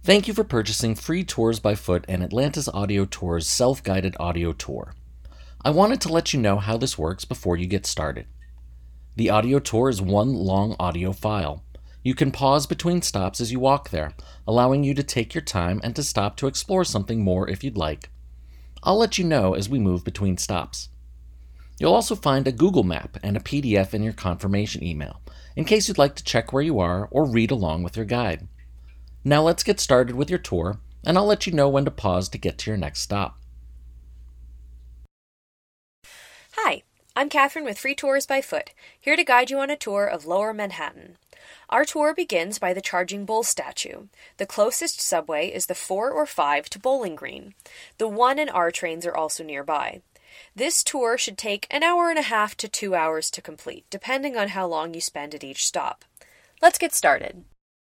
Thank you for purchasing Free Tours by Foot and Atlantis Audio Tours self-guided audio tour. I wanted to let you know how this works before you get started. The audio tour is one long audio file. You can pause between stops as you walk there, allowing you to take your time and to stop to explore something more if you'd like. I'll let you know as we move between stops. You'll also find a Google map and a PDF in your confirmation email, in case you'd like to check where you are or read along with your guide. Now let's get started with your tour, and I'll let you know when to pause to get to your next stop. Hi, I'm Catherine with Free Tours by Foot, here to guide you on a tour of Lower Manhattan. Our tour begins by the Charging Bull statue. The closest subway is the 4 or 5 to Bowling Green. The 1 and R trains are also nearby. This tour should take an hour and a half to 2 hours to complete, depending on how long you spend at each stop. Let's get started.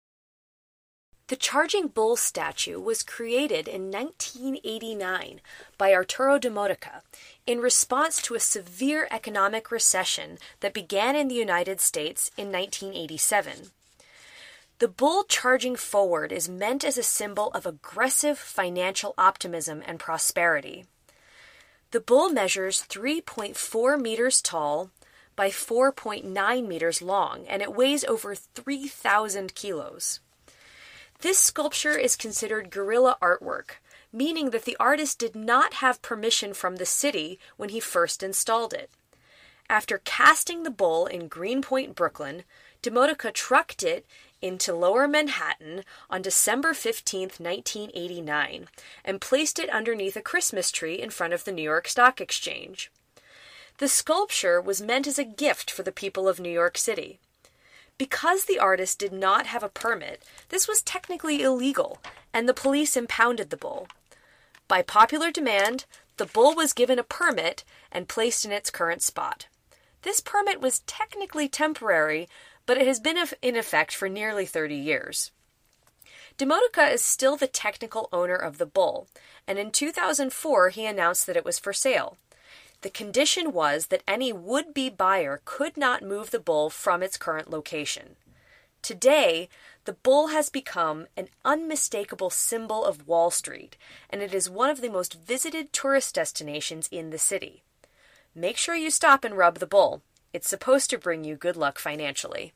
The Charging Bull statue was created in 1989 by Arturo Demodica in response to a severe economic recession that began in the United States in 1987. The bull charging forward is meant as a symbol of aggressive financial optimism and prosperity. The bull measures 3.4 meters tall by 4.9 meters long, and it weighs over 3,000 kilos. This sculpture is considered guerrilla artwork, meaning that the artist did not have permission from the city when he first installed it. After casting the bull in Greenpoint, Brooklyn, Demodica trucked it into Lower Manhattan on December 15, 1989, and placed it underneath a Christmas tree in front of the New York Stock Exchange. The sculpture was meant as a gift for the people of New York City. Because the artist did not have a permit, this was technically illegal, and the police impounded the bull. By popular demand, the bull was given a permit and placed in its current spot. This permit was technically temporary, but it has been in effect for nearly 30 years. Demodica is still the technical owner of the bull, and in 2004 he announced that it was for sale. The condition was that any would-be buyer could not move the bull from its current location. Today, the bull has become an unmistakable symbol of Wall Street, and it is one of the most visited tourist destinations in the city. Make sure you stop and rub the bull. It's supposed to bring you good luck financially.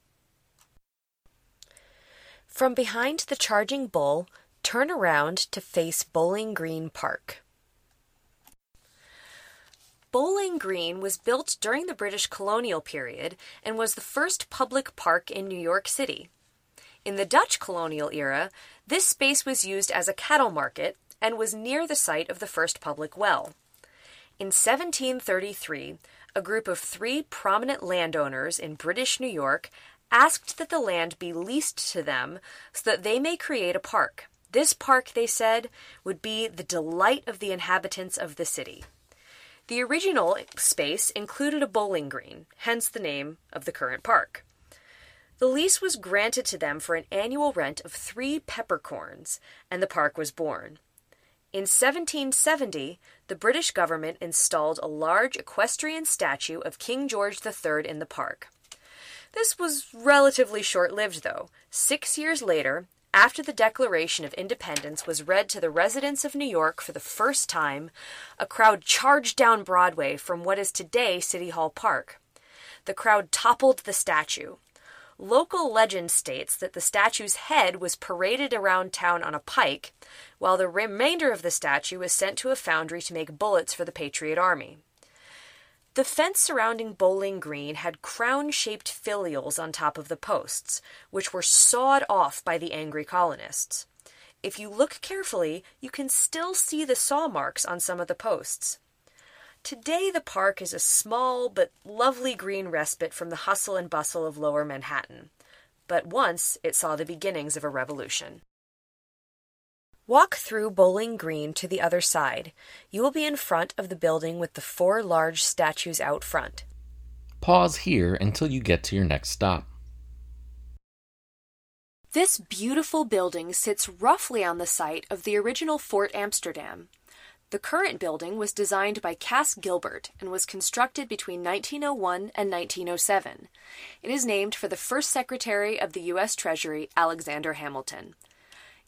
From behind the charging bull, turn around to face Bowling Green Park. Bowling Green was built during the British colonial period and was the first public park in New York City. In the Dutch colonial era, this space was used as a cattle market and was near the site of the first public well. In 1733, a group of 3 prominent landowners in British New York asked that the land be leased to them so that they may create a park. This park, they said, would be the delight of the inhabitants of the city. The original space included a bowling green, hence the name of the current park. The lease was granted to them for an annual rent of 3 peppercorns, and the park was born. In 1770, the British government installed a large equestrian statue of King George III in the park. This was relatively short-lived, though. 6 years later, after the Declaration of Independence was read to the residents of New York for the first time, a crowd charged down Broadway from what is today City Hall Park. The crowd toppled the statue. Local legend states that the statue's head was paraded around town on a pike, while the remainder of the statue was sent to a foundry to make bullets for the Patriot Army. The fence surrounding Bowling Green had crown-shaped filials on top of the posts, which were sawed off by the angry colonists. If you look carefully, you can still see the saw marks on some of the posts. Today the park is a small but lovely green respite from the hustle and bustle of Lower Manhattan. But once it saw the beginnings of a revolution. Walk through Bowling Green to the other side. You will be in front of the building with the 4 large statues out front. Pause here until you get to your next stop. This beautiful building sits roughly on the site of the original Fort Amsterdam. The current building was designed by Cass Gilbert and was constructed between 1901 and 1907. It is named for the first Secretary of the U.S. Treasury, Alexander Hamilton.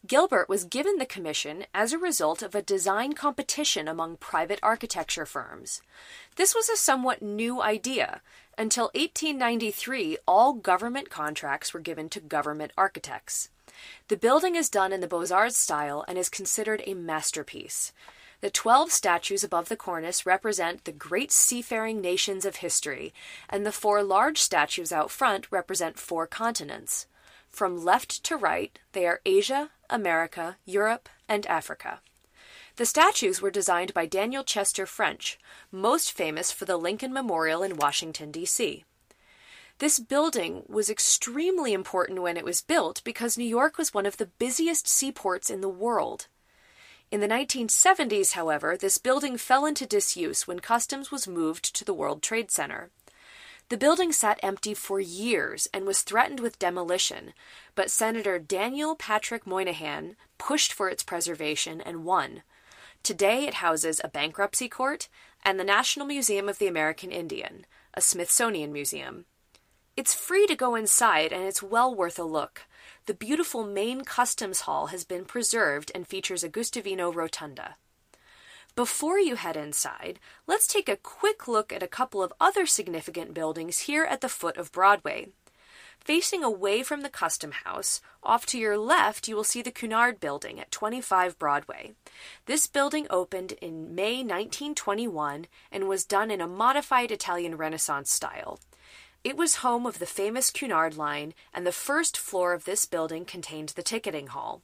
Gilbert was given the commission as a result of a design competition among private architecture firms. This was a somewhat new idea. Until 1893, all government contracts were given to government architects. The building is done in the Beaux-Arts style and is considered a masterpiece. The 12 statues above the cornice represent the great seafaring nations of history, and the 4 large statues out front represent 4 continents. From left to right, they are Asia, America, Europe, and Africa. The statues were designed by Daniel Chester French, most famous for the Lincoln Memorial in Washington, D.C. This building was extremely important when it was built because New York was one of the busiest seaports in the world. In the 1970s, however, this building fell into disuse when Customs was moved to the World Trade Center. The building sat empty for years and was threatened with demolition, but Senator Daniel Patrick Moynihan pushed for its preservation and won. Today it houses a bankruptcy court and the National Museum of the American Indian, a Smithsonian museum. It's free to go inside and it's well worth a look. The beautiful main customs hall has been preserved and features a Gustavino rotunda. Before you head inside, let's take a quick look at a couple of other significant buildings here at the foot of Broadway. Facing away from the Custom House, off to your left you will see the Cunard Building at 25 Broadway. This building opened in May 1921 and was done in a modified Italian Renaissance style. It was home of the famous Cunard Line, and the first floor of this building contained the ticketing hall.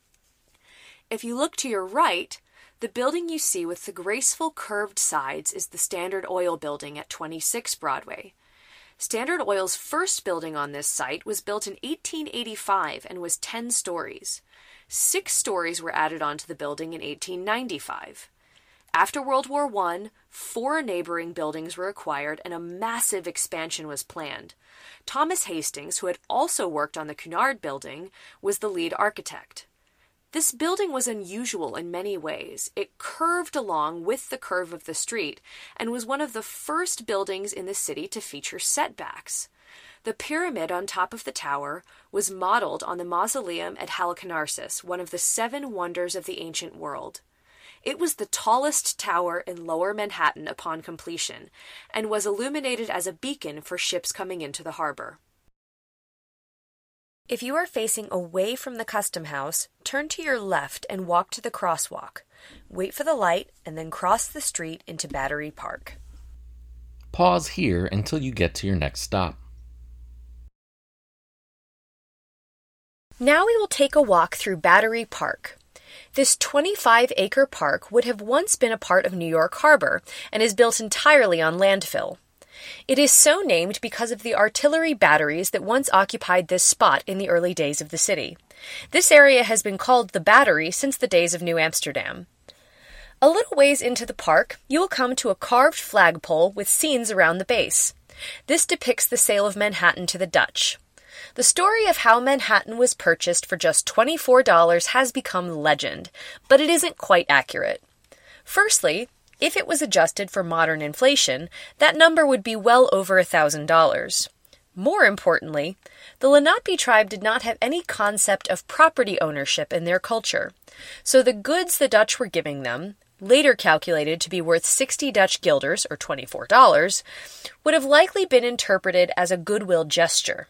If you look to your right, the building you see with the graceful curved sides is the Standard Oil Building at 26 Broadway. Standard Oil's first building on this site was built in 1885 and was 10 stories. 6 stories were added onto the building in 1895. After World War I, 4 neighboring buildings were acquired and a massive expansion was planned. Thomas Hastings, who had also worked on the Cunard Building, was the lead architect. This building was unusual in many ways. It curved along with the curve of the street and was one of the first buildings in the city to feature setbacks. The pyramid on top of the tower was modeled on the mausoleum at Halicarnassus, one of the 7 wonders of the ancient world. It was the tallest tower in Lower Manhattan upon completion and was illuminated as a beacon for ships coming into the harbor. If you are facing away from the Custom House, turn to your left and walk to the crosswalk. Wait for the light and then cross the street into Battery Park. Pause here until you get to your next stop. Now we will take a walk through Battery Park. This 25-acre park would have once been a part of New York Harbor and is built entirely on landfill. It is so named because of the artillery batteries that once occupied this spot in the early days of the city. This area has been called the Battery since the days of New Amsterdam. A little ways into the park, you will come to a carved flagpole with scenes around the base. This depicts the sale of Manhattan to the Dutch. The story of how Manhattan was purchased for just $24 has become legend, but it isn't quite accurate. Firstly, if it was adjusted for modern inflation, that number would be well over $1,000. More importantly, the Lenape tribe did not have any concept of property ownership in their culture, so the goods the Dutch were giving them, later calculated to be worth 60 Dutch guilders, or $24, would have likely been interpreted as a goodwill gesture.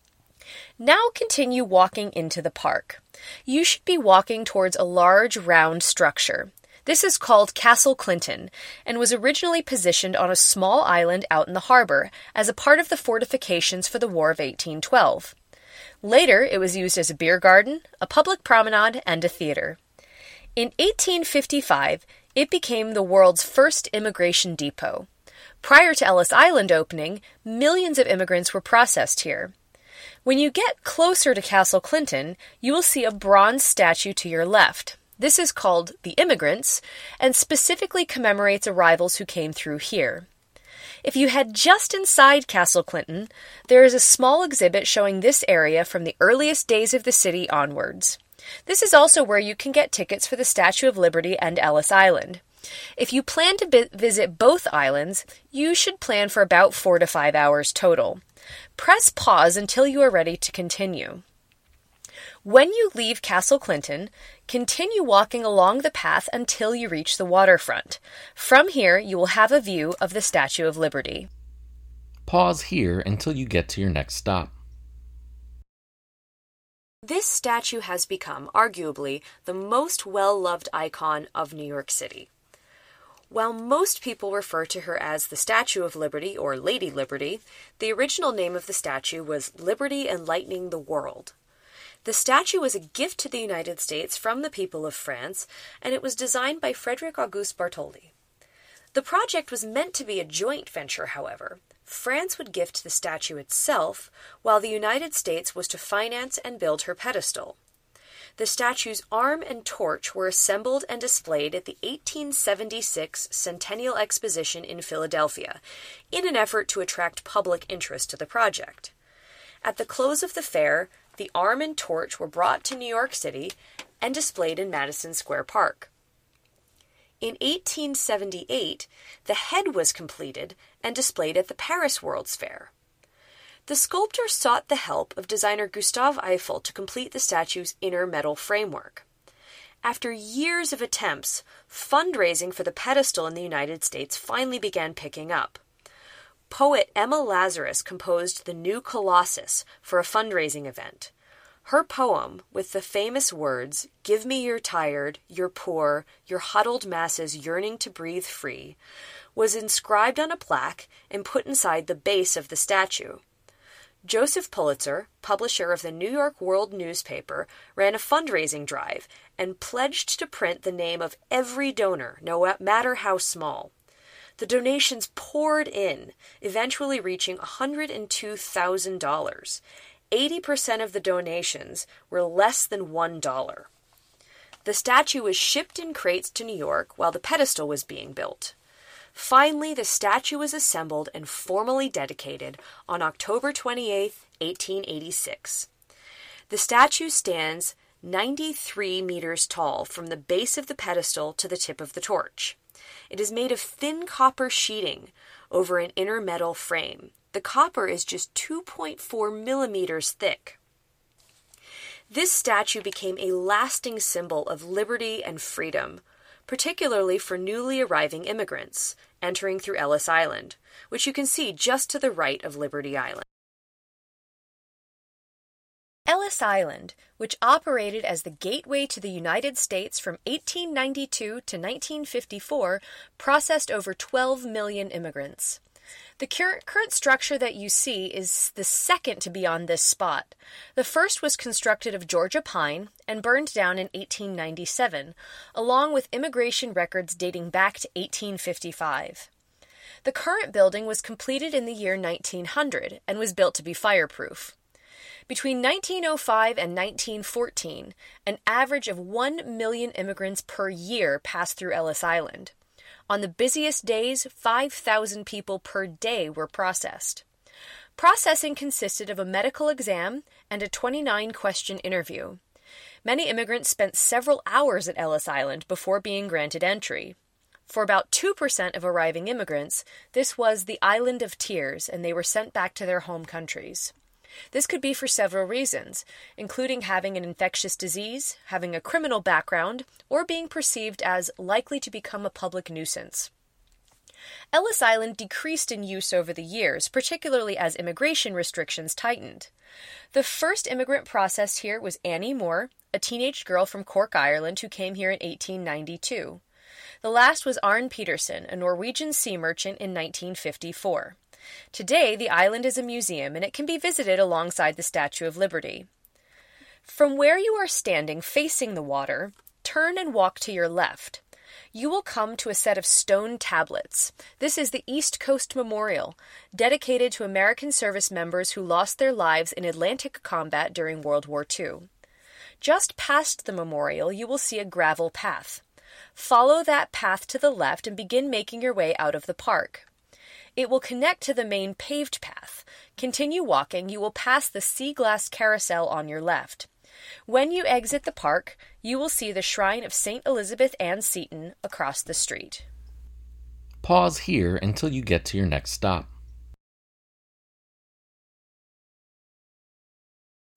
Now continue walking into the park. You should be walking towards a large, round structure. This is called Castle Clinton, and was originally positioned on a small island out in the harbor as a part of the fortifications for the War of 1812. Later, it was used as a beer garden, a public promenade, and a theater. In 1855, it became the world's first immigration depot. Prior to Ellis Island opening, millions of immigrants were processed here. When you get closer to Castle Clinton, you will see a bronze statue to your left. This is called the Immigrants, and specifically commemorates arrivals who came through here. If you head just inside Castle Clinton, there is a small exhibit showing this area from the earliest days of the city onwards. This is also where you can get tickets for the Statue of Liberty and Ellis Island. If you plan to visit both islands, you should plan for about 4 to 5 hours total. Press pause until you are ready to continue. When you leave Castle Clinton, continue walking along the path until you reach the waterfront. From here, you will have a view of the Statue of Liberty. Pause here until you get to your next stop. This statue has become, arguably, the most well-loved icon of New York City. While most people refer to her as the Statue of Liberty or Lady Liberty, the original name of the statue was Liberty Enlightening the World. The statue was a gift to the United States from the people of France, and it was designed by Frederick Auguste Bartholdi. The project was meant to be a joint venture, however. France would gift the statue itself, while the United States was to finance and build her pedestal. The statue's arm and torch were assembled and displayed at the 1876 Centennial Exposition in Philadelphia, in an effort to attract public interest to the project. At the close of the fair, the arm and torch were brought to New York City and displayed in Madison Square Park. In 1878, the head was completed and displayed at the Paris World's Fair. The sculptor sought the help of designer Gustave Eiffel to complete the statue's inner metal framework. After years of attempts, fundraising for the pedestal in the United States finally began picking up. Poet Emma Lazarus composed the New Colossus for a fundraising event. Her poem, with the famous words, "Give me your tired, your poor, your huddled masses yearning to breathe free," was inscribed on a plaque and put inside the base of the statue. Joseph Pulitzer, publisher of the New York World newspaper, ran a fundraising drive and pledged to print the name of every donor, no matter how small. The donations poured in, eventually reaching $102,000. 80% of the donations were less than $1. The statue was shipped in crates to New York while the pedestal was being built. Finally, the statue was assembled and formally dedicated on October 28, 1886. The statue stands 93 meters tall from the base of the pedestal to the tip of the torch. It is made of thin copper sheeting over an inner metal frame. The copper is just 2.4 millimeters thick. This statue became a lasting symbol of liberty and freedom, particularly for newly arriving immigrants entering through Ellis Island, which you can see just to the right of Liberty Island. Ellis Island, which operated as the gateway to the United States from 1892 to 1954, processed over 12 million immigrants. The current structure that you see is the second to be on this spot. The first was constructed of Georgia pine and burned down in 1897, along with immigration records dating back to 1855. The current building was completed in the year 1900 and was built to be fireproof. Between 1905 and 1914, an average of 1 million immigrants per year passed through Ellis Island. On the busiest days, 5,000 people per day were processed. Processing consisted of a medical exam and a 29-question interview. Many immigrants spent several hours at Ellis Island before being granted entry. For about 2% of arriving immigrants, this was the Island of Tears, and they were sent back to their home countries. This could be for several reasons, including having an infectious disease, having a criminal background, or being perceived as likely to become a public nuisance. Ellis Island decreased in use over the years, particularly as immigration restrictions tightened. The first immigrant processed here was Annie Moore, a teenage girl from Cork, Ireland, who came here in 1892. The last was Arne Petersen, a Norwegian sea merchant, in 1954. Today, the island is a museum, and it can be visited alongside the Statue of Liberty. From where you are standing facing the water, turn and walk to your left. You will come to a set of stone tablets. This is the East Coast Memorial, dedicated to American service members who lost their lives in Atlantic combat during World War II. Just past the memorial, you will see a gravel path. Follow that path to the left and begin making your way out of the park. It will connect to the main paved path. Continue walking, you will pass the sea glass carousel on your left. When you exit the park, you will see the shrine of St. Elizabeth Ann Seton across the street. Pause here until you get to your next stop.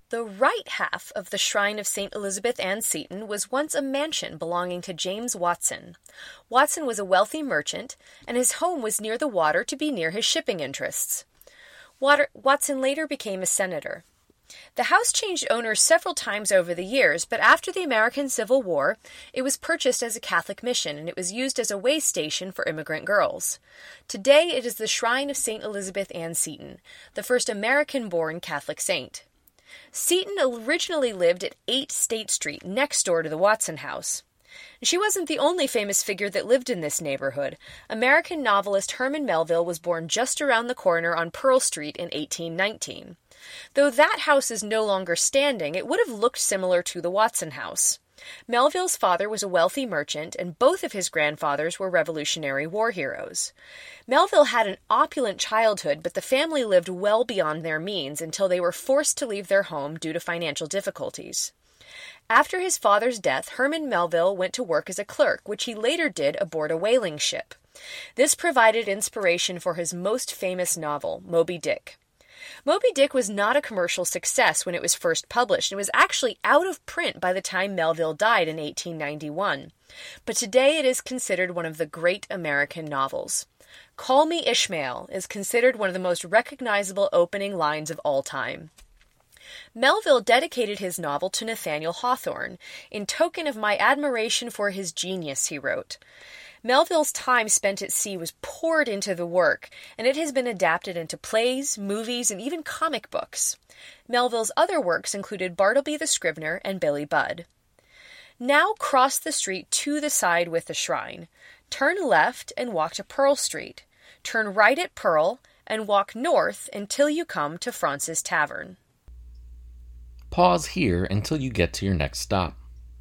The right half of the shrine of St. Elizabeth Ann Seton was once a mansion belonging to James Watson. Watson was a wealthy merchant, and his home was near the water to be near his shipping interests. Watson later became a senator. The house changed owners several times over the years, but after the American Civil War, it was purchased as a Catholic mission, and it was used as a way station for immigrant girls. Today, it is the shrine of St. Elizabeth Ann Seton, the first American-born Catholic saint. Seton originally lived at 8 State Street, next door to the Watson house. She wasn't the only famous figure that lived in this neighborhood. American novelist Herman Melville was born just around the corner on Pearl Street in 1819. Though that house is no longer standing, it would have looked similar to the Watson house. Melville's father was a wealthy merchant, and both of his grandfathers were Revolutionary War heroes. Melville had an opulent childhood, but the family lived well beyond their means until they were forced to leave their home due to financial difficulties. After his father's death, Herman Melville went to work as a clerk, which he later did aboard a whaling ship. This provided inspiration for his most famous novel, Moby Dick. Moby Dick was not a commercial success when it was first published and was actually out of print by the time Melville died in 1891. But today it is considered one of the great American novels. Call Me Ishmael is considered one of the most recognizable opening lines of all time. Melville dedicated his novel to Nathaniel Hawthorne. In token of my admiration for his genius, he wrote. Melville's time spent at sea was poured into the work, and it has been adapted into plays, movies, and even comic books. Melville's other works included Bartleby the Scrivener and Billy Budd. Now cross the street to the side with the shrine. Turn left and walk to Pearl Street. Turn right at Pearl and walk north until you come to Fraunces Tavern. Pause here until you get to your next stop.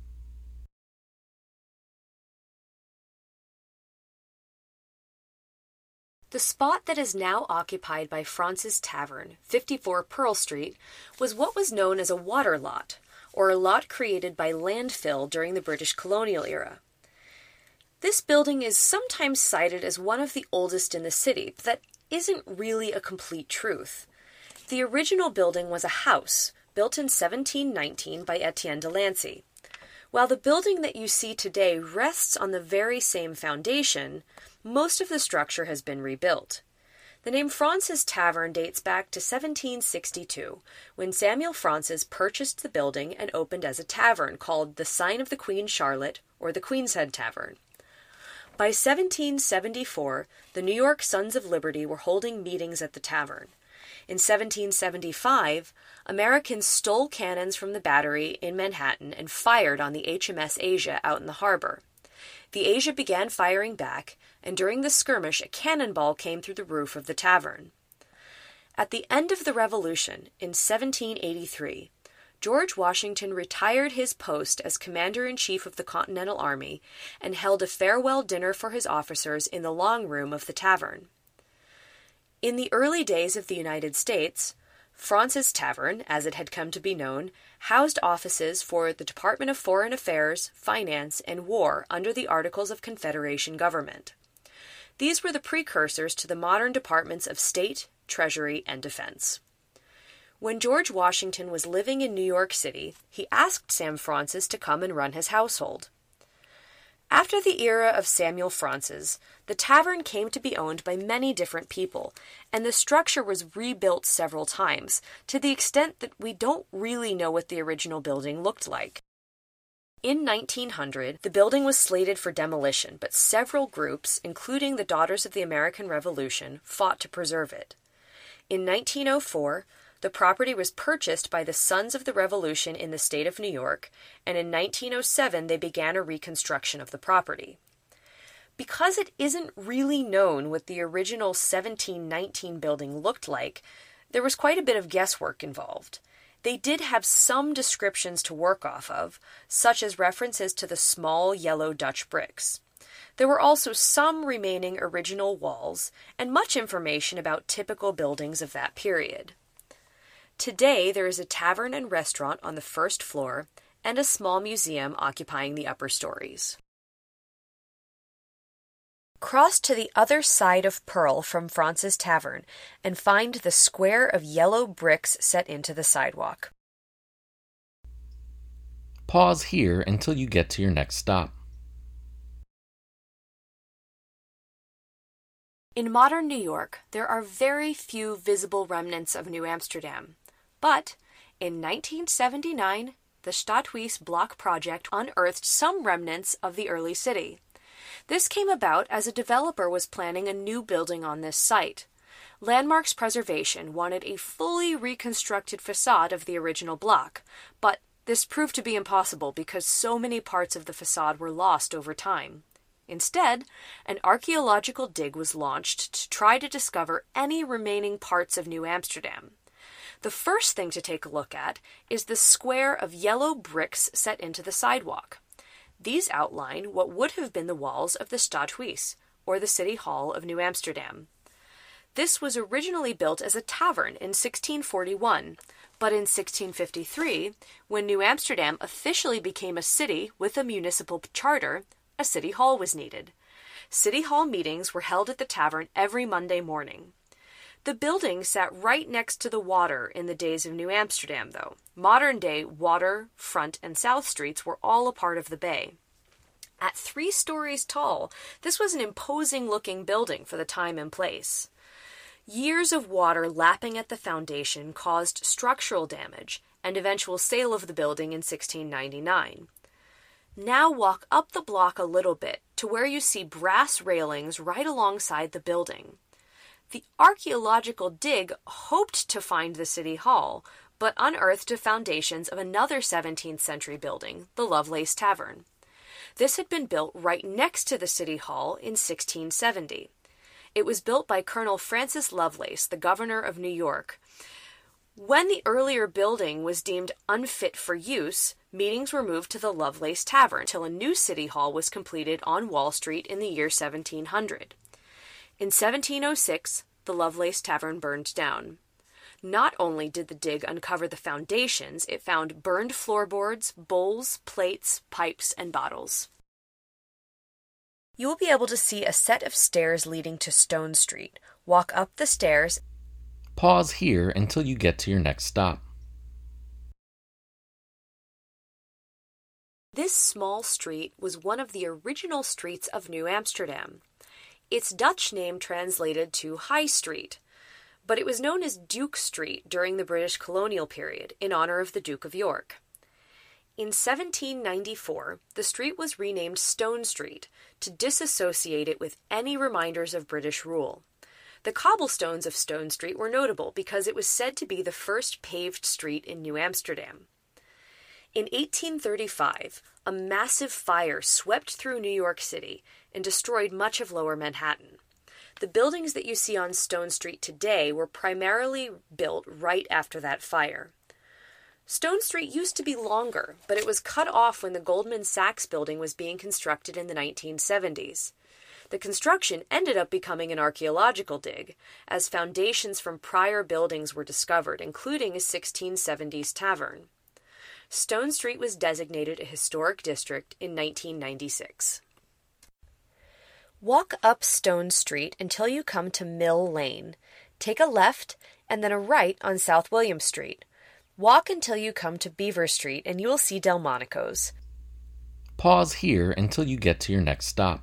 The spot that is now occupied by Fraunces Tavern, 54 Pearl Street, was what was known as a water lot, or a lot created by landfill during the British colonial era. This building is sometimes cited as one of the oldest in the city, but that isn't really a complete truth. The original building was a house, built in 1719 by Etienne de Lancey. While the building that you see today rests on the very same foundation, most of the structure has been rebuilt. The name Fraunces Tavern dates back to 1762, when Samuel Fraunces purchased the building and opened as a tavern called the Sign of the Queen Charlotte, or the Queen's Head Tavern. By 1774, the New York Sons of Liberty were holding meetings at the tavern. In 1775, Americans stole cannons from the battery in Manhattan and fired on the HMS Asia out in the harbor. The Asia began firing back, and during the skirmish, a cannonball came through the roof of the tavern. At the end of the Revolution, in 1783, George Washington retired his post as Commander-in-Chief of the Continental Army and held a farewell dinner for his officers in the long room of the tavern. In the early days of the United States, Fraunces Tavern, as it had come to be known, housed offices for the Department of Foreign Affairs, Finance, and War under the Articles of Confederation government. These were the precursors to the modern departments of State, Treasury, and Defense. When George Washington was living in New York City, he asked Sam Fraunces to come and run his household. After the era of Samuel Fraunces, the tavern came to be owned by many different people, and the structure was rebuilt several times, to the extent that we don't really know what the original building looked like. In 1900, the building was slated for demolition, but several groups, including the Daughters of the American Revolution, fought to preserve it. In 1904, the property was purchased by the Sons of the Revolution in the state of New York, and in 1907 they began a reconstruction of the property. Because it isn't really known what the original 1719 building looked like, there was quite a bit of guesswork involved. They did have some descriptions to work off of, such as references to the small yellow Dutch bricks. There were also some remaining original walls, and much information about typical buildings of that period. Today, there is a tavern and restaurant on the first floor, and a small museum occupying the upper stories. Cross to the other side of Pearl from Fraunces Tavern and find the square of yellow bricks set into the sidewalk. Pause here until you get to your next stop. In modern New York, there are very few visible remnants of New Amsterdam. But in 1979, the Stadhuis Block Project unearthed some remnants of the early city. This came about as a developer was planning a new building on this site. Landmarks Preservation wanted a fully reconstructed facade of the original block, but this proved to be impossible because so many parts of the facade were lost over time. Instead, an archaeological dig was launched to try to discover any remaining parts of New Amsterdam. The first thing to take a look at is the square of yellow bricks set into the sidewalk. These outline what would have been the walls of the Stadhuis, or the City Hall of New Amsterdam. This was originally built as a tavern in 1641, but in 1653, when New Amsterdam officially became a city with a municipal charter, a city hall was needed. City hall meetings were held at the tavern every Monday morning. The building sat right next to the water in the days of New Amsterdam, though. Modern-day Water, Front, and South Streets were all a part of the bay. At 3 stories tall, this was an imposing-looking building for the time and place. Years of water lapping at the foundation caused structural damage and eventual sale of the building in 1699. Now walk up the block a little bit to where you see brass railings right alongside the building. The archaeological dig hoped to find the City Hall, but unearthed the foundations of another 17th century building, the Lovelace Tavern. This had been built right next to the City Hall in 1670. It was built by Colonel Francis Lovelace, the governor of New York. When the earlier building was deemed unfit for use, meetings were moved to the Lovelace Tavern until a new city hall was completed on Wall Street in the year 1700. In 1706, the Lovelace Tavern burned down. Not only did the dig uncover the foundations, it found burned floorboards, bowls, plates, pipes, and bottles. You will be able to see a set of stairs leading to Stone Street. Walk up the stairs. Pause here until you get to your next stop. This small street was one of the original streets of New Amsterdam. Its Dutch name translated to High Street, but it was known as Duke Street during the British colonial period in honor of the Duke of York. In 1794, the street was renamed Stone Street to disassociate it with any reminders of British rule. The cobblestones of Stone Street were notable because it was said to be the first paved street in New Amsterdam. In 1835, a massive fire swept through New York City and destroyed much of Lower Manhattan. The buildings that you see on Stone Street today were primarily built right after that fire. Stone Street used to be longer, but it was cut off when the Goldman Sachs building was being constructed in the 1970s. The construction ended up becoming an archaeological dig, as foundations from prior buildings were discovered, including a 1670s tavern. Stone Street was designated a historic district in 1996. Walk up Stone Street until you come to Mill Lane. Take a left and then a right on South William Street. Walk until you come to Beaver Street and you will see Delmonico's. Pause here until you get to your next stop.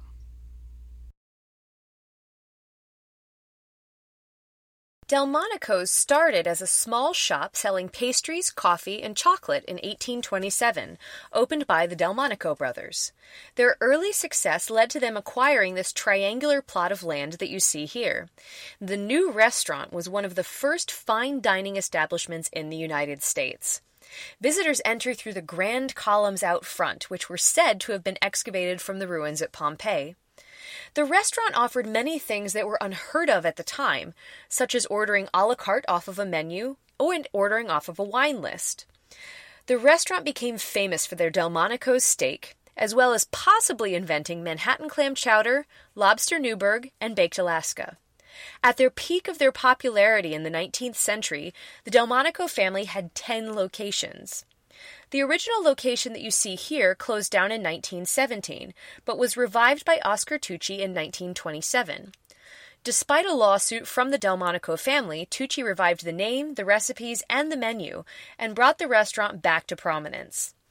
Delmonico's started as a small shop selling pastries, coffee, and chocolate in 1827, opened by the Delmonico brothers. Their early success led to them acquiring this triangular plot of land that you see here. The new restaurant was one of the first fine dining establishments in the United States. Visitors enter through the grand columns out front, which were said to have been excavated from the ruins at Pompeii. The restaurant offered many things that were unheard of at the time, such as ordering a la carte off of a menu or ordering off of a wine list. The restaurant became famous for their Delmonico's steak, as well as possibly inventing Manhattan clam chowder, lobster Newburg, and baked Alaska. At their peak of their popularity in the 19th century, the Delmonico family had 10 locations. The original location that you see here closed down in 1917, but was revived by Oscar Tucci in 1927. Despite a lawsuit from the Delmonico family, Tucci revived the name, the recipes, and the menu, and brought the restaurant back to prominence.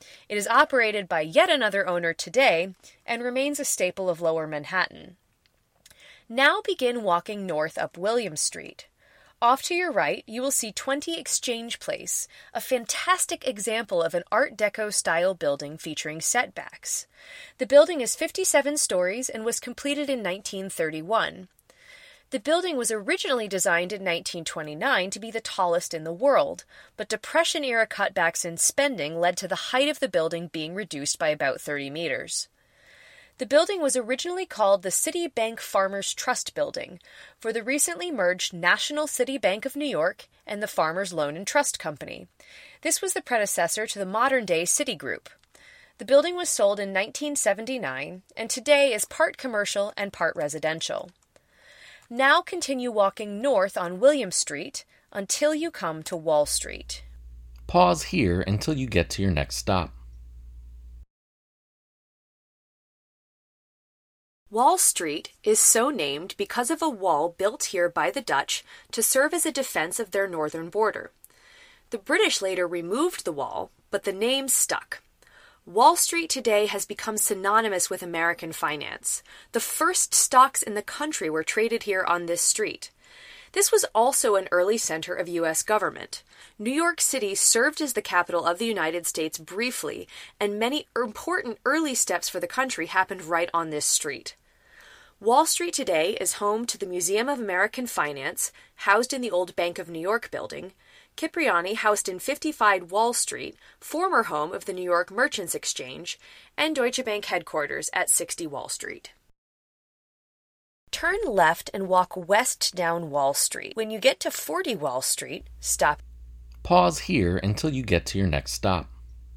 It is operated by yet another owner today and remains a staple of Lower Manhattan. Now begin walking north up William Street. Off to your right, you will see 20 Exchange Place, a fantastic example of an Art Deco-style building featuring setbacks. The building is 57 stories and was completed in 1931. The building was originally designed in 1929 to be the tallest in the world, but Depression-era cutbacks in spending led to the height of the building being reduced by about 30 meters. The building was originally called the Citibank Farmers Trust Building for the recently merged National City Bank of New York and the Farmers Loan and Trust Company. This was the predecessor to the modern-day Citigroup. The building was sold in 1979 and today is part commercial and part residential. Now continue walking north on William Street until you come to Wall Street. Pause here until you get to your next stop. Wall Street is so named because of a wall built here by the Dutch to serve as a defense of their northern border. The British later removed the wall, but the name stuck. Wall Street today has become synonymous with American finance. The first stocks in the country were traded here on this street. This was also an early center of U.S. government. New York City served as the capital of the United States briefly, and many important early steps for the country happened right on this street. Wall Street today is home to the Museum of American Finance, housed in the old Bank of New York building, Cipriani, housed in 55 Wall Street, former home of the New York Merchants Exchange, and Deutsche Bank headquarters at 60 Wall Street. Turn left and walk west down Wall Street. When you get to 40 Wall Street, stop. Pause here until you get to your next stop.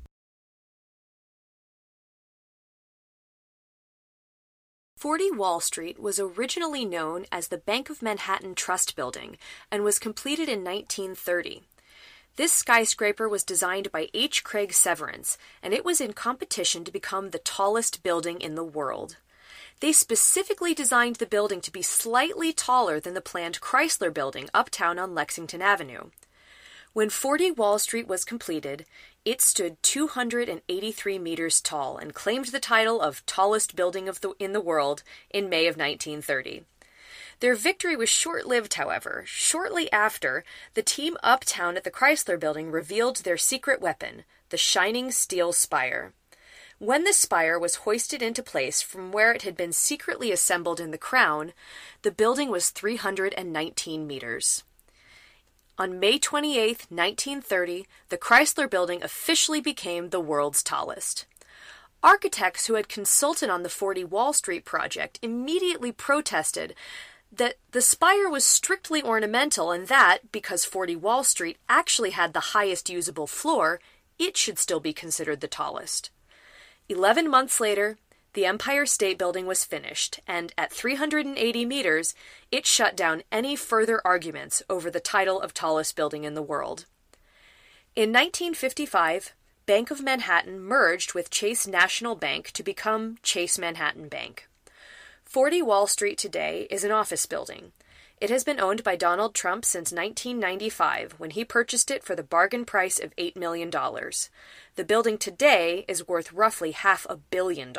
"40 Wall Street was originally known as the Bank of Manhattan Trust Building and was completed in 1930. This skyscraper was designed by H. Craig Severance, and it was in competition to become the tallest building in the world. They specifically designed the building to be slightly taller than the planned Chrysler Building uptown on Lexington Avenue. When 40 Wall Street was completed, it stood 283 meters tall and claimed the title of tallest building in the world in May of 1930. Their victory was short-lived, however. Shortly after, the team uptown at the Chrysler Building revealed their secret weapon, the shining steel spire. When the spire was hoisted into place from where it had been secretly assembled in the crown, the building was 319 meters. On May 28, 1930, the Chrysler Building officially became the world's tallest. Architects who had consulted on the 40 Wall Street project immediately protested that the spire was strictly ornamental and that, because 40 Wall Street actually had the highest usable floor, it should still be considered the tallest. 11 months later, the Empire State Building was finished, and at 380 meters, it shut down any further arguments over the title of tallest building in the world. In 1955, Bank of Manhattan merged with Chase National Bank to become Chase Manhattan Bank. 40 Wall Street today is an office building. It has been owned by Donald Trump since 1995, when he purchased it for the bargain price of $8 million. The building today is worth roughly $500 million.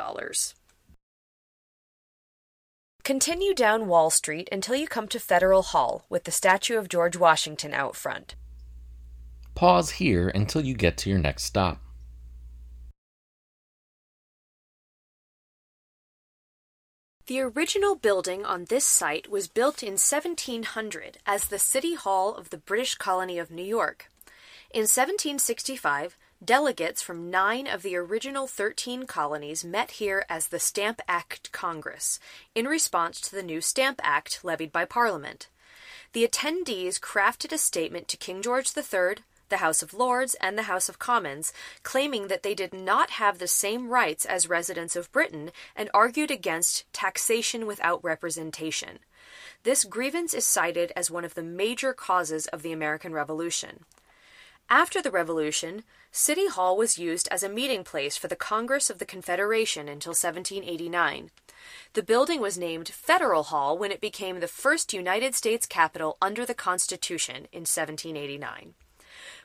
Continue down Wall Street until you come to Federal Hall, with the statue of George Washington out front. Pause here until you get to your next stop. The original building on this site was built in 1700 as the City Hall of the British colony of New York. In 1765, delegates from 9 of the original 13 colonies met here as the Stamp Act Congress, in response to the new Stamp Act levied by Parliament. The attendees crafted a statement to King George III, the House of Lords, and the House of Commons, claiming that they did not have the same rights as residents of Britain and argued against taxation without representation. This grievance is cited as one of the major causes of the American Revolution. After the Revolution, City Hall was used as a meeting place for the Congress of the Confederation until 1789. The building was named Federal Hall when it became the first United States Capitol under the Constitution in 1789.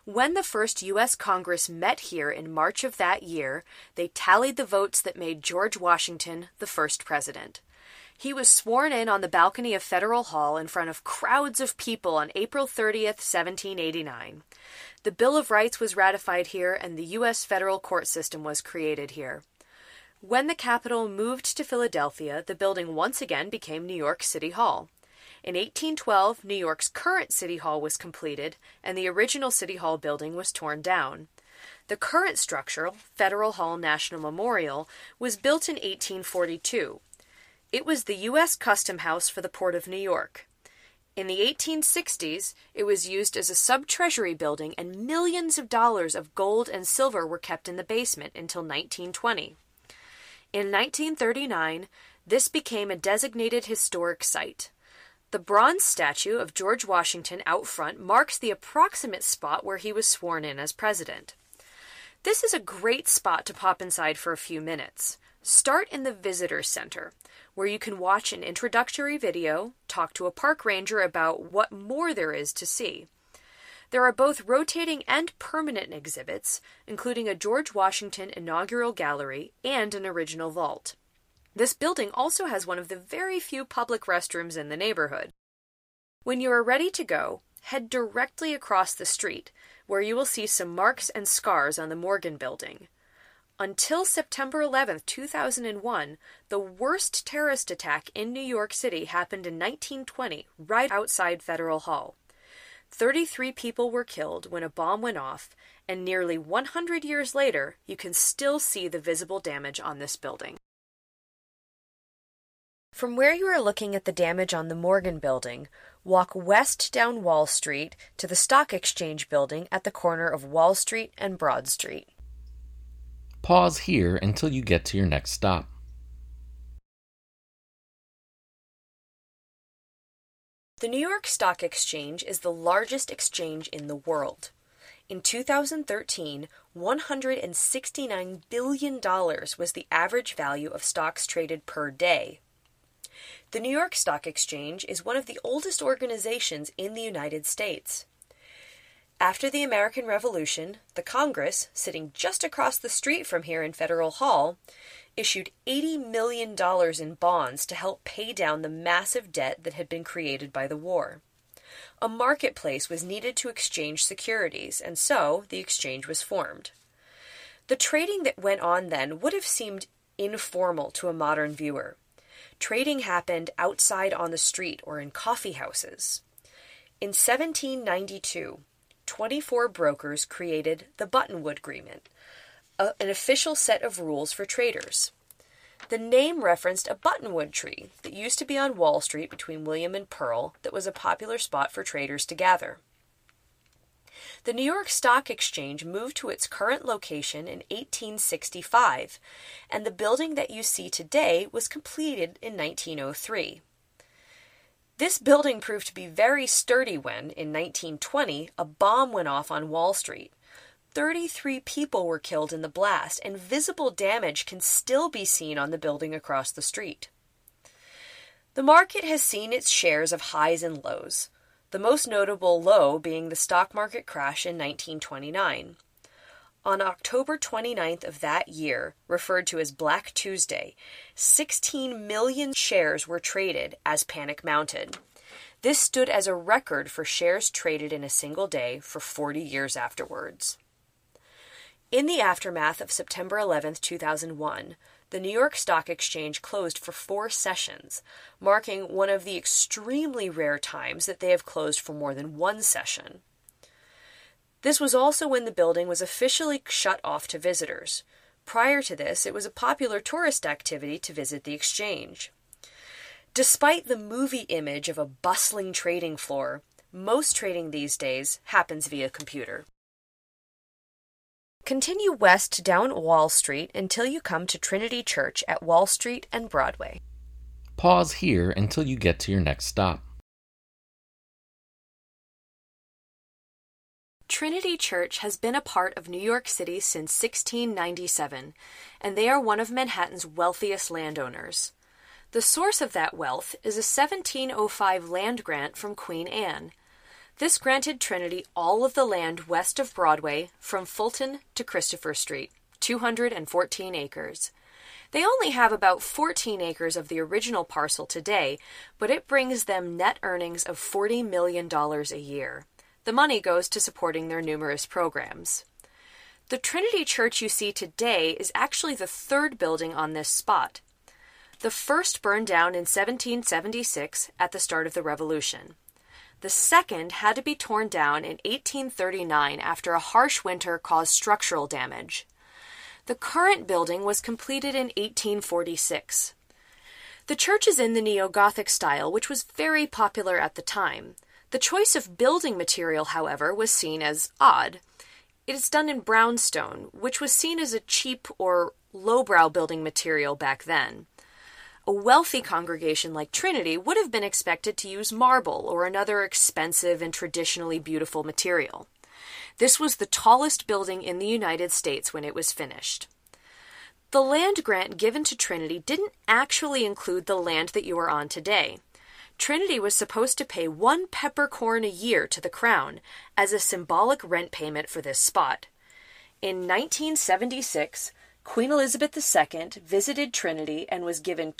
When the first U.S. Congress met here in March of that year, they tallied the votes that made George Washington the first president. He was sworn in on the balcony of Federal Hall in front of crowds of people on April 30th, 1789. The Bill of Rights was ratified here, and the U.S. federal court system was created here. When the capital moved to Philadelphia, the building once again became New York City Hall. In 1812, New York's current City Hall was completed, and the original City Hall building was torn down. The current structure, Federal Hall National Memorial, was built in 1842. It was the U.S. Custom House for the Port of New York. In the 1860s, it was used as a sub-treasury building, and millions of dollars of gold and silver were kept in the basement until 1920. In 1939, this became a designated historic site. The bronze statue of George Washington out front marks the approximate spot where he was sworn in as president. This is a great spot to pop inside for a few minutes. Start in the Visitor Center, where you can watch an introductory video, talk to a park ranger about what more there is to see. There are both rotating and permanent exhibits, including a George Washington inaugural gallery and an original vault. This building also has one of the very few public restrooms in the neighborhood. When you are ready to go, head directly across the street, where you will see some marks and scars on the Morgan Building. Until September 11, 2001, the worst terrorist attack in New York City happened in 1920, right outside Federal Hall. 33 people were killed when a bomb went off, and nearly 100 years later, you can still see the visible damage on this building. From where you are looking at the damage on the Morgan Building, walk west down Wall Street to the Stock Exchange Building at the corner of Wall Street and Broad Street. Pause here until you get to your next stop. The New York Stock Exchange is the largest exchange in the world. In 2013, $169 billion was the average value of stocks traded per day. The New York Stock Exchange is one of the oldest organizations in the United States. After the American Revolution, the Congress, sitting just across the street from here in Federal Hall, issued $80 million in bonds to help pay down the massive debt that had been created by the war. A marketplace was needed to exchange securities, and so the exchange was formed. The trading that went on then would have seemed informal to a modern viewer. Trading happened outside on the street or in coffee houses. In 1792, 24 brokers created the Buttonwood Agreement, an official set of rules for traders. The name referenced a buttonwood tree that used to be on Wall Street between William and Pearl that was a popular spot for traders to gather. The New York Stock Exchange moved to its current location in 1865, and the building that you see today was completed in 1903. This building proved to be very sturdy when, in 1920, a bomb went off on Wall Street. 33 people were killed in the blast, and visible damage can still be seen on the building across the street. The market has seen its shares of highs and lows, the most notable low being the stock market crash in 1929. On October 29th of that year, referred to as Black Tuesday, 16 million shares were traded as panic mounted. This stood as a record for shares traded in a single day for 40 years afterwards. In the aftermath of September 11, 2001, the New York Stock Exchange closed for 4 sessions, marking one of the extremely rare times that they have closed for more than one session. This was also when the building was officially shut off to visitors. Prior to this, it was a popular tourist activity to visit the exchange. Despite the movie image of a bustling trading floor, most trading these days happens via computer. Continue west down Wall Street until you come to Trinity Church at Wall Street and Broadway. Pause here until you get to your next stop. Trinity Church has been a part of New York City since 1697, and they are one of Manhattan's wealthiest landowners. The source of that wealth is a 1705 land grant from Queen Anne. This granted Trinity all of the land west of Broadway from Fulton to Christopher Street, 214 acres. They only have about 14 acres of the original parcel today, but it brings them net earnings of $40 million a year. The money goes to supporting their numerous programs. The Trinity Church you see today is actually the third building on this spot. The first burned down in 1776 at the start of the Revolution. The second had to be torn down in 1839 after a harsh winter caused structural damage. The current building was completed in 1846. The church is in the Neo-Gothic style, which was very popular at the time. The choice of building material, however, was seen as odd. It is done in brownstone, which was seen as a cheap or lowbrow building material back then. A wealthy congregation like Trinity would have been expected to use marble or another expensive and traditionally beautiful material. This was the tallest building in the United States when it was finished. The land grant given to Trinity didn't actually include the land that you are on today. Trinity was supposed to pay 1 peppercorn a year to the Crown as a symbolic rent payment for this spot. In 1976, Queen Elizabeth II visited Trinity and was given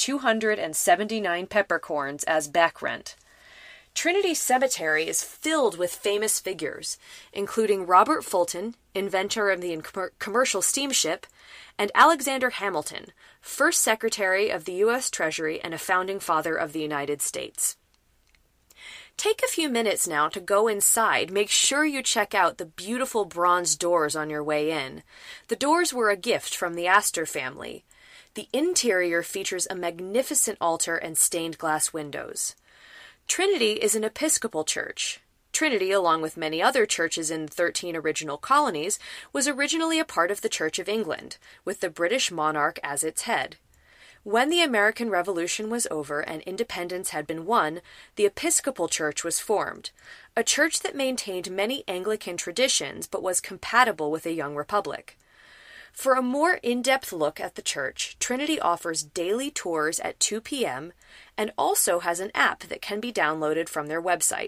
279 peppercorns as back rent. Trinity Cemetery is filled with famous figures, including Robert Fulton, inventor of the commercial steamship, and Alexander Hamilton, first Secretary of the U.S. Treasury and a founding father of the United States. Take a few minutes now to go inside. Make sure you check out the beautiful bronze doors on your way in. The doors were a gift from the Astor family. The interior features a magnificent altar and stained glass windows. Trinity is an Episcopal church. Trinity, along with many other churches in the 13 original colonies, was originally a part of the Church of England, with the British monarch as its head. When the American Revolution was over and independence had been won, the Episcopal Church was formed, a church that maintained many Anglican traditions but was compatible with a young republic. For a more in-depth look at the church, Trinity offers daily tours at 2 p.m. and also has an app that can be downloaded from their website,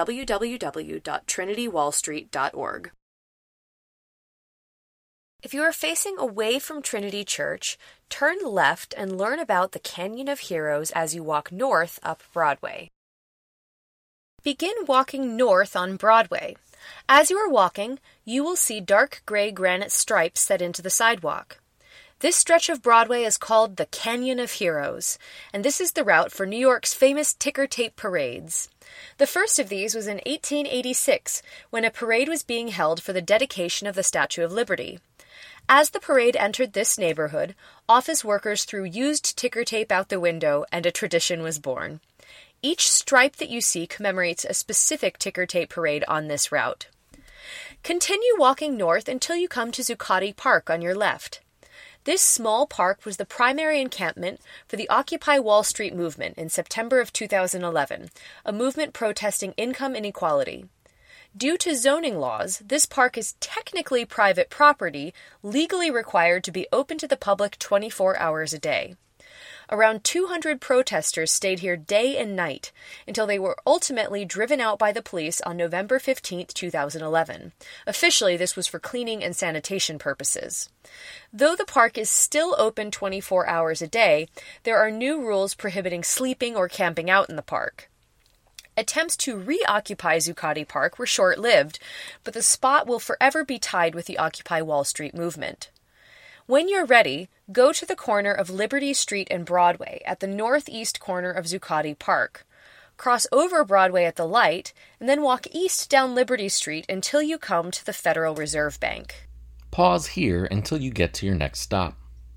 www.trinitywallstreet.org. If you are facing away from Trinity Church, turn left and learn about the Canyon of Heroes as you walk north up Broadway. Begin walking north on Broadway. As you are walking, you will see dark gray granite stripes set into the sidewalk. This stretch of Broadway is called the Canyon of Heroes, and this is the route for New York's famous ticker tape parades. The first of these was in 1886, when a parade was being held for the dedication of the Statue of Liberty. As the parade entered this neighborhood, office workers threw used ticker tape out the window, and a tradition was born. Each stripe that you see commemorates a specific ticker tape parade on this route. Continue walking north until you come to Zuccotti Park on your left. This small park was the primary encampment for the Occupy Wall Street movement in September of 2011, a movement protesting income inequality. Due to zoning laws, this park is technically private property, legally required to be open to the public 24 hours a day. Around 200 protesters stayed here day and night until they were ultimately driven out by the police on November 15, 2011. Officially, this was for cleaning and sanitation purposes. Though the park is still open 24 hours a day, there are new rules prohibiting sleeping or camping out in the park. Attempts to reoccupy Zuccotti Park were short-lived, but the spot will forever be tied with the Occupy Wall Street movement. When you're ready, go to the corner of Liberty Street and Broadway at the northeast corner of Zuccotti Park. Cross over Broadway at the light, and then walk east down Liberty Street until you come to the Federal Reserve Bank. Pause here until you get to your next stop.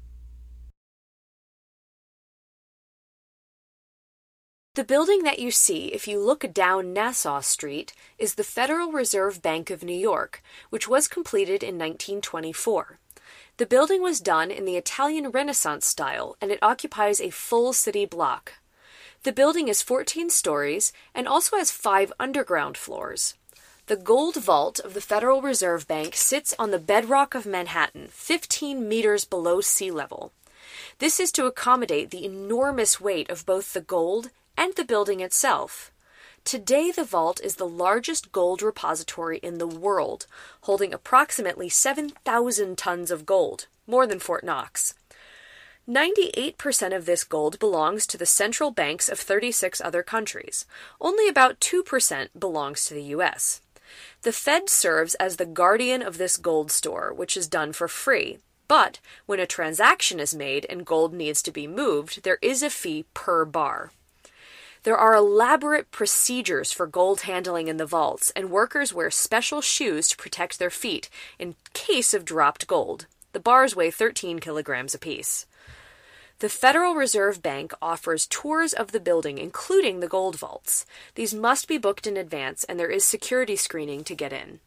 The building that you see if you look down Nassau Street is the Federal Reserve Bank of New York, which was completed in 1924. The building was done in the Italian Renaissance style, and it occupies a full city block. The building is 14 stories and also has 5 underground floors. The gold vault of the Federal Reserve Bank sits on the bedrock of Manhattan, 15 meters below sea level. This is to accommodate the enormous weight of both the gold and the building itself. Today, the vault is the largest gold repository in the world, holding approximately 7,000 tons of gold, more than Fort Knox. 98% of this gold belongs to the central banks of 36 other countries. Only about 2% belongs to the U.S. The Fed serves as the guardian of this gold store, which is done for free. But when a transaction is made and gold needs to be moved, there is a fee per bar. There are elaborate procedures for gold handling in the vaults, and workers wear special shoes to protect their feet in case of dropped gold. The bars weigh 13 kilograms apiece. The Federal Reserve Bank offers tours of the building, including the gold vaults. These must be booked in advance, and there is security screening to get in.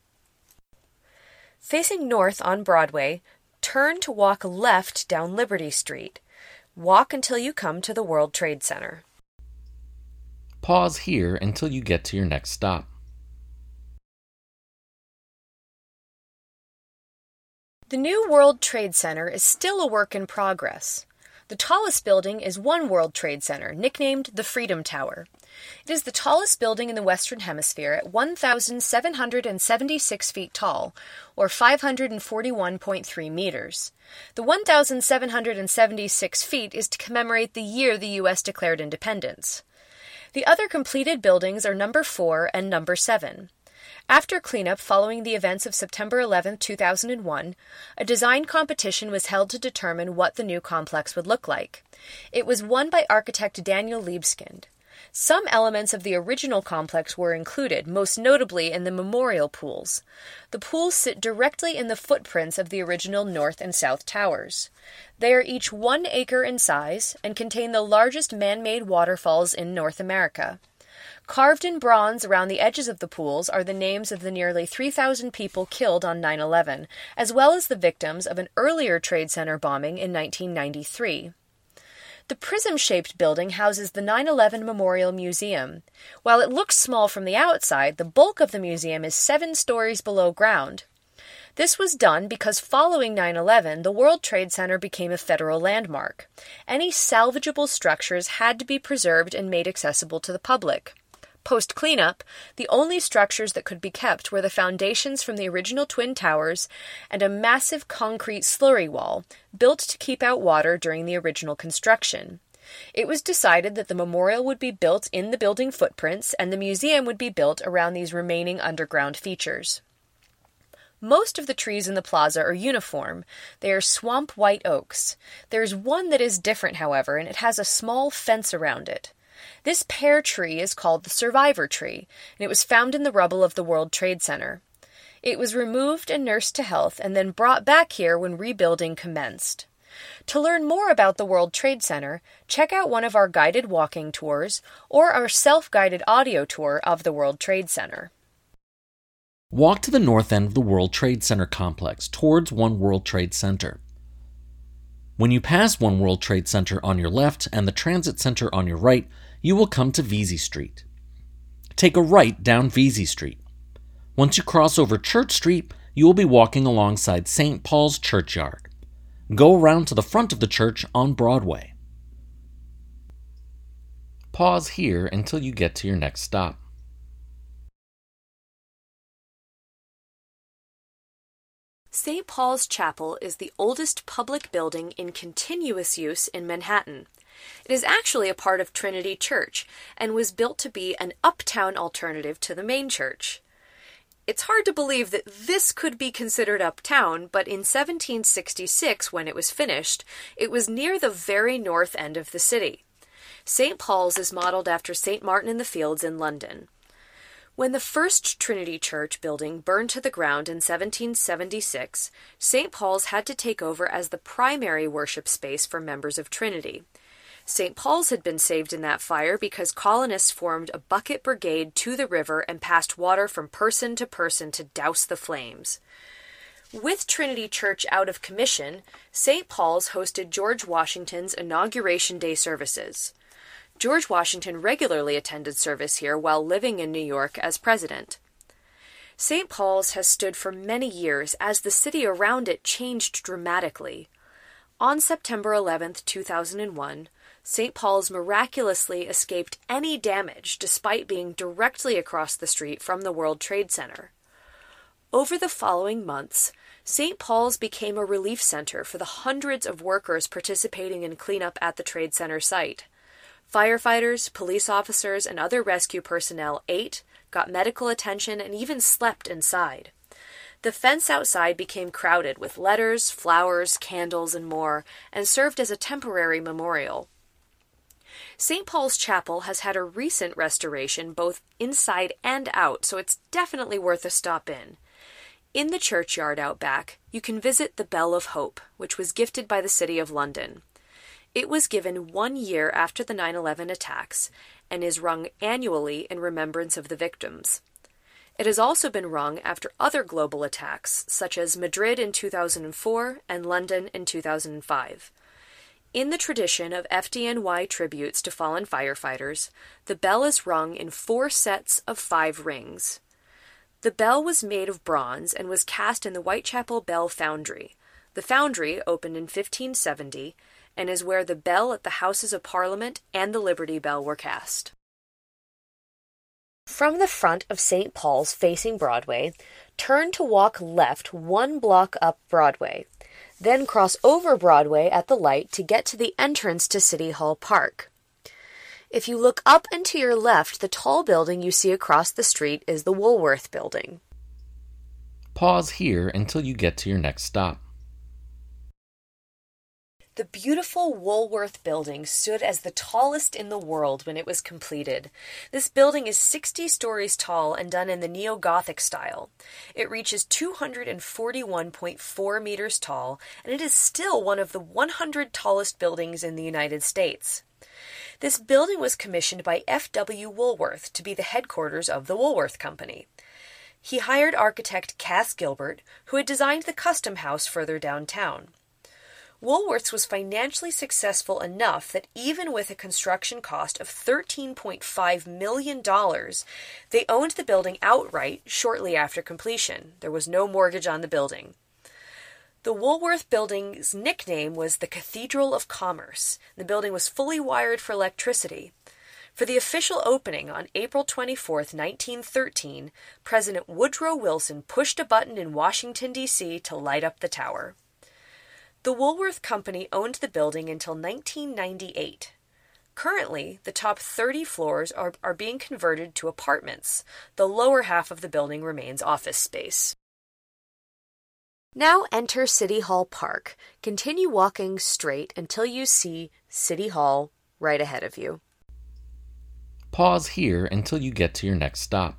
Facing north on Broadway, turn to walk left down Liberty Street. Walk until you come to the World Trade Center. Pause here until you get to your next stop. The new World Trade Center is still a work in progress. The tallest building is One World Trade Center, nicknamed the Freedom Tower. It is the tallest building in the Western Hemisphere at 1,776 feet tall, or 541.3 meters. The 1,776 feet is to commemorate the year the U.S. declared independence. The other completed buildings are number 4 and number 7. After cleanup following the events of September 11, 2001, a design competition was held to determine what the new complex would look like. It was won by architect Daniel Libeskind. Some elements of the original complex were included, most notably in the memorial pools. The pools sit directly in the footprints of the original north and south towers. They are each 1 acre in size and contain the largest man-made waterfalls in North America. Carved in bronze around the edges of the pools are the names of the nearly 3,000 people killed on 9/11, as well as the victims of an earlier Trade Center bombing in 1993. The prism-shaped building houses the 9/11 Memorial Museum. While it looks small from the outside, the bulk of the museum is 7 stories below ground. This was done because following 9/11, the World Trade Center became a federal landmark. Any salvageable structures had to be preserved and made accessible to the public. Post-cleanup, the only structures that could be kept were the foundations from the original Twin Towers and a massive concrete slurry wall, built to keep out water during the original construction. It was decided that the memorial would be built in the building footprints and the museum would be built around these remaining underground features. Most of the trees in the plaza are uniform. They are swamp white oaks. There is one that is different, however, and it has a small fence around it. This pear tree is called the Survivor Tree, and it was found in the rubble of the World Trade Center. It was removed and nursed to health and then brought back here when rebuilding commenced. To learn more about the World Trade Center, check out one of our guided walking tours or our self-guided audio tour of the World Trade Center. Walk to the north end of the World Trade Center complex towards One World Trade Center. When you pass One World Trade Center on your left and the Transit Center on your right, you will come to Vesey Street. Take a right down Vesey Street. Once you cross over Church Street, you will be walking alongside St. Paul's Churchyard. Go around to the front of the church on Broadway. Pause here until you get to your next stop. St. Paul's Chapel is the oldest public building in continuous use in Manhattan. It is actually a part of Trinity Church and was built to be an uptown alternative to the main church. It's hard to believe that this could be considered uptown, but in 1766, when it was finished, it was near the very north end of the city. St. Paul's is modeled after St. Martin-in-the-Fields in London. When the first Trinity Church building burned to the ground in 1776, St. Paul's had to take over as the primary worship space for members of Trinity. St. Paul's had been saved in that fire because colonists formed a bucket brigade to the river and passed water from person to person to douse the flames. With Trinity Church out of commission, St. Paul's hosted George Washington's Inauguration Day services. George Washington regularly attended service here while living in New York as president. St. Paul's has stood for many years as the city around it changed dramatically. On September 11th, 2001, St. Paul's miraculously escaped any damage despite being directly across the street from the World Trade Center. Over the following months, St. Paul's became a relief center for the hundreds of workers participating in cleanup at the Trade Center site. Firefighters, police officers, and other rescue personnel ate, got medical attention, and even slept inside. The fence outside became crowded with letters, flowers, candles, and more, and served as a temporary memorial. St. Paul's Chapel has had a recent restoration both inside and out, so it's definitely worth a stop in. In the churchyard out back, you can visit the Bell of Hope, which was gifted by the City of London. It was given 1 year after the 9/11 attacks and is rung annually in remembrance of the victims. It has also been rung after other global attacks, such as Madrid in 2004 and London in 2005. In the tradition of FDNY tributes to fallen firefighters, the bell is rung in 4 sets of 5 rings. The bell was made of bronze and was cast in the Whitechapel Bell Foundry. The foundry opened in 1570 and is where the bell at the Houses of Parliament and the Liberty Bell were cast. From the front of St. Paul's facing Broadway, turn to walk left 1 block up Broadway, then cross over Broadway at the light to get to the entrance to City Hall Park. If you look up and to your left, the tall building you see across the street is the Woolworth Building. Pause here until you get to your next stop. The beautiful Woolworth Building stood as the tallest in the world when it was completed. This building is 60 stories tall and done in the neo-Gothic style. It reaches 241.4 meters tall, and it is still one of the 100 tallest buildings in the United States. This building was commissioned by F.W. Woolworth to be the headquarters of the Woolworth Company. He hired architect Cass Gilbert, who had designed the Custom House further downtown. Woolworth's was financially successful enough that even with a construction cost of $13.5 million, they owned the building outright shortly after completion. There was no mortgage on the building. The Woolworth Building's nickname was the Cathedral of Commerce. The building was fully wired for electricity. For the official opening on April 24, 1913, President Woodrow Wilson pushed a button in Washington, D.C. to light up the tower. The Woolworth Company owned the building until 1998. Currently, the top 30 floors are being converted to apartments. The lower half of the building remains office space. Now enter City Hall Park. Continue walking straight until you see City Hall right ahead of you. Pause here until you get to your next stop.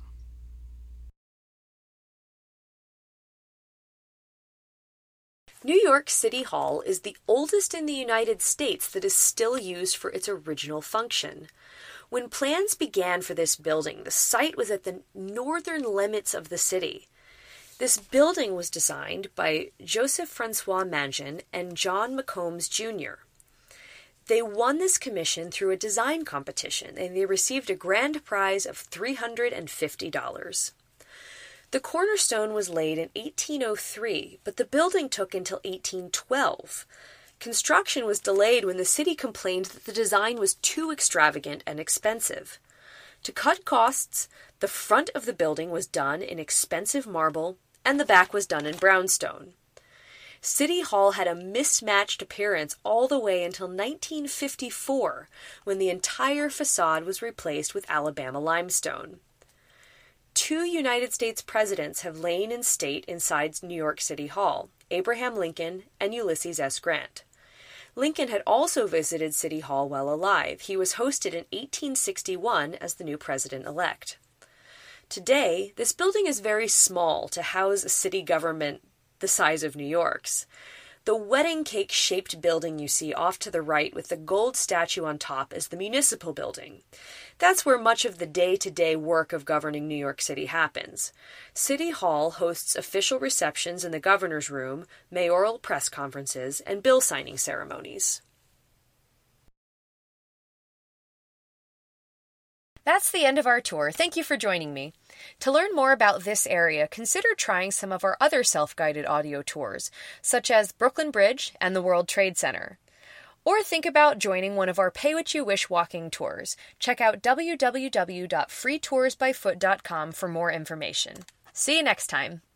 New York City Hall is the oldest in the United States that is still used for its original function. When plans began for this building, the site was at the northern limits of the city. This building was designed by Joseph Francois Mangin and John McCombs Jr. They won this commission through a design competition, and they received a grand prize of $350. The cornerstone was laid in 1803, but the building took until 1812. Construction was delayed when the city complained that the design was too extravagant and expensive. To cut costs, the front of the building was done in expensive marble, and the back was done in brownstone. City Hall had a mismatched appearance all the way until 1954, when the entire facade was replaced with Alabama limestone. 2 United States presidents have lain in state inside New York City Hall, Abraham Lincoln and Ulysses S. Grant. Lincoln had also visited City Hall while alive. He was hosted in 1861 as the new president-elect. Today, this building is very small to house a city government the size of New York's. The wedding cake-shaped building you see off to the right with the gold statue on top is the Municipal Building. That's where much of the day-to-day work of governing New York City happens. City Hall hosts official receptions in the governor's room, mayoral press conferences, and bill signing ceremonies. That's the end of our tour. Thank you for joining me. To learn more about this area, consider trying some of our other self-guided audio tours, such as Brooklyn Bridge and the World Trade Center. Or think about joining one of our Pay What You Wish walking tours. Check out www.freetoursbyfoot.com for more information. See you next time.